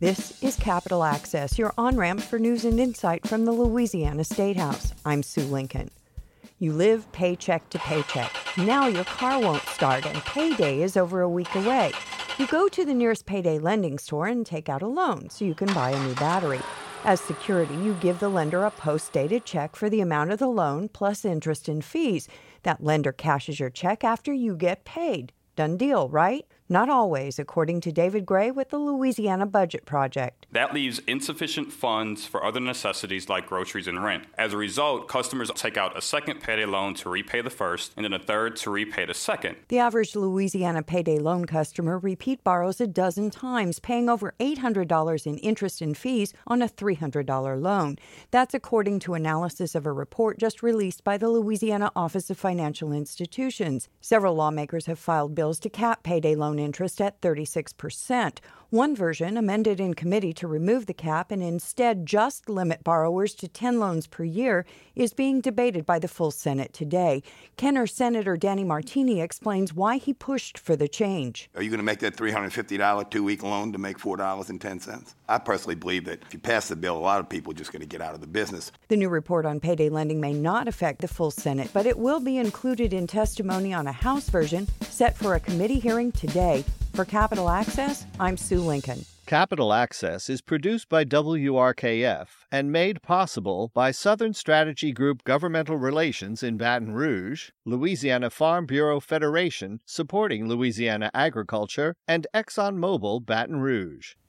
This is Capital Access, your on-ramp for news and insight from the Louisiana State House. I'm Sue Lincoln. You live paycheck to paycheck. Now your car won't start and payday is over a week away. You go to the nearest payday lending store and take out a loan so you can buy a new battery. As security, you give the lender a post-dated check for the amount of the loan plus interest and fees. That lender cashes your check after you get paid. Done deal, right? Not always, according to David Gray with the Louisiana Budget Project. That leaves insufficient funds for other necessities like groceries and rent. As a result, customers take out a second payday loan to repay the first, and then a third to repay the second. The average Louisiana payday loan customer repeat borrows a dozen times, paying over $800 in interest and fees on a $300 loan. That's according to analysis of a report just released by the Louisiana Office of Financial Institutions. Several lawmakers have filed bills to cap payday loan interest at 36%. One version, amended in committee to remove the cap and instead just limit borrowers to 10 loans per year, is being debated by the full Senate today. Kenner Senator Danny Martini explains why he pushed for the change. Are you going to make that $350 two-week loan to make $4.10? I personally believe that if you pass the bill, a lot of people are just going to get out of the business. The new report on payday lending may not affect the full Senate, but it will be included in testimony on a House version set for a committee hearing today. For Capital Access, I'm Sue Lincoln. Capital Access is produced by WRKF and made possible by Southern Strategy Group Governmental Relations in Baton Rouge, Louisiana Farm Bureau Federation supporting Louisiana agriculture, and ExxonMobil Baton Rouge.